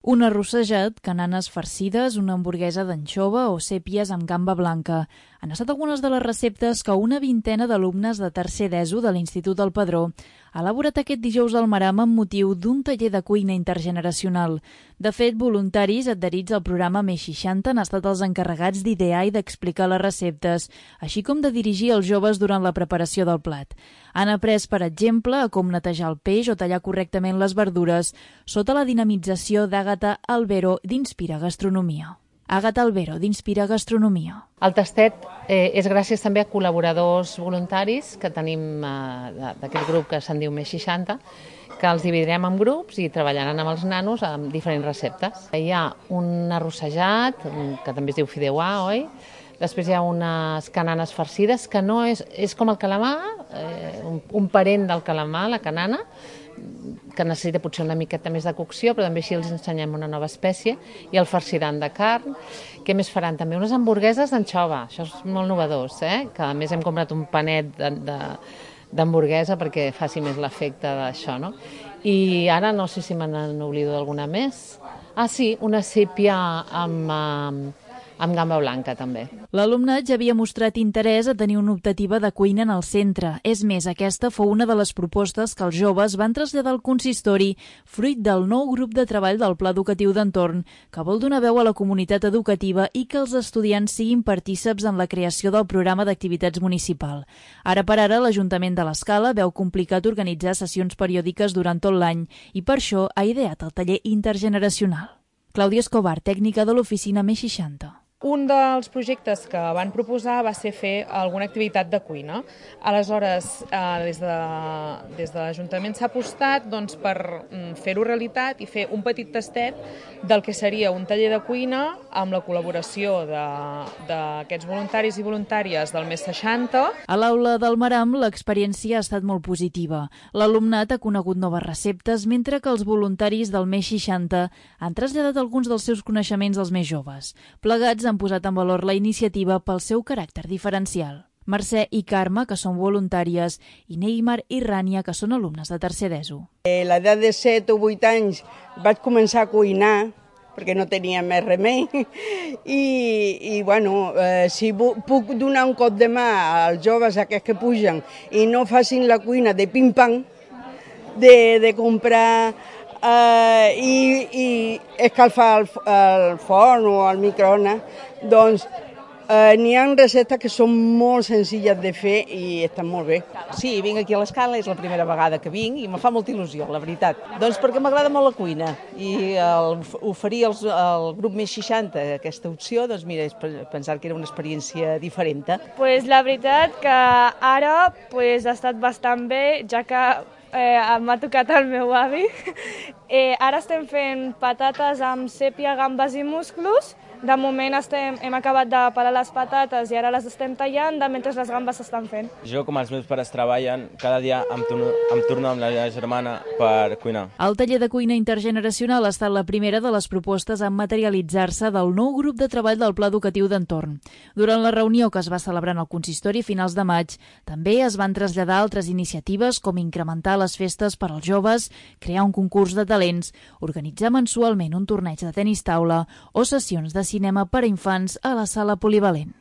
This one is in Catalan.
Un arrossejat, cananes farcides, una hamburguesa d'anxova o sèpies amb gamba blanca. Han estat algunes de les receptes que una vintena d'alumnes de tercer d'ESO de l'Institut del Padró ha elaborat aquest dijous al Maram amb motiu d'un taller de cuina intergeneracional. De fet, voluntaris adherits al programa Més 60 han estat els encarregats d'idear i d'explicar les receptes, així com de dirigir els joves durant la preparació del plat. Han après, per exemple, a com netejar el peix o tallar correctament les verdures sota la dinamització d'Àgata Albero d'Inspira Gastronomia. Àgata Albero, d'Inspira Gastronomia. El tastet és gràcies també a col·laboradors voluntaris que tenim d'aquest grup que se'n diu Més 60, que els dividirem en grups i treballaran amb els nanos amb diferents receptes. Hi ha un arrossejat, que també es diu fideuà, oi? Després hi ha unes cananes farcides, que no és com el calamar, un parent del calamar, la canana, que necessita potser una miqueta més de cocció, però també així els ensenyem una nova espècie, i el farciran de carn. Què més faran? També unes hamburgueses d'anxova, això és molt novedós, que a més hem comprat un panet d'hamburguesa perquè faci més l'efecte d'això, no? I ara no sé si me n'oblido d'alguna més. Ah, sí, una sèpia amb gamba blanca, també. L'alumnat ja havia mostrat interès a tenir una optativa de cuina en el centre. És més, aquesta fou una de les propostes que els joves van traslladar al consistori, fruit del nou grup de treball del Pla Educatiu d'Entorn, que vol donar veu a la comunitat educativa i que els estudiants siguin partíceps en la creació del programa d'activitats municipal. Ara per ara, l'Ajuntament de l'Escala veu complicat organitzar sessions periòdiques durant tot l'any i per això ha ideat el taller intergeneracional. Clàudia Escobar, tècnica de l'oficina Més 60. Un dels projectes que van proposar va ser fer alguna activitat de cuina. Aleshores, des de l'Ajuntament s'ha apostat per fer-ho realitat i fer un petit tastet del que seria un taller de cuina amb la col·laboració d'aquests voluntaris i voluntàries del Més 60. A l'aula del Maram l'experiència ha estat molt positiva. L'alumnat ha conegut noves receptes, mentre que els voluntaris del Més 60 han traslladat alguns dels seus coneixements als més joves. Plegats han posat en valor la iniciativa pel seu caràcter diferencial. Mercè i Carme, que són voluntàries, i Neymar i Rània, que són alumnes de tercer d'ESO. A l'edat de 7 o 8 anys vaig començar a cuinar, perquè no tenia més remei, i si puc donar un cop de mà als joves aquests que pugen i no facin la cuina de pim-pam, de comprar i escalfar el forn o el microones, doncs n'hi ha receptes que són molt senzilles de fer i estan molt bé. Sí, vinc aquí a l'Escala, és la primera vegada que vinc i me fa molta il·lusió, la veritat. Doncs perquè m'agrada molt la cuina i oferir al grup Més 60 aquesta opció, doncs mira, és pensar que era una experiència diferent. Pues la veritat que ara ha estat bastant bé, ja que m'ha tocat el meu avi. Ara estem fent patates amb sèpia, gambes i musclos. De moment hem acabat de pelar les patates i ara les estem tallant mentre les gambes s'estan fent. Jo, com els meus pares treballen, cada dia em torno amb la meva germana per cuinar. El taller de cuina intergeneracional ha estat la primera de les propostes en materialitzar-se del nou grup de treball del Pla Educatiu d'Entorn. Durant la reunió que es va celebrar en el consistori a finals de maig, també es van traslladar altres iniciatives com incrementar les festes per als joves, crear un concurs de talents, organitzar mensualment un torneig de tenis taula o sessions de cinema per a infants a la sala polivalent.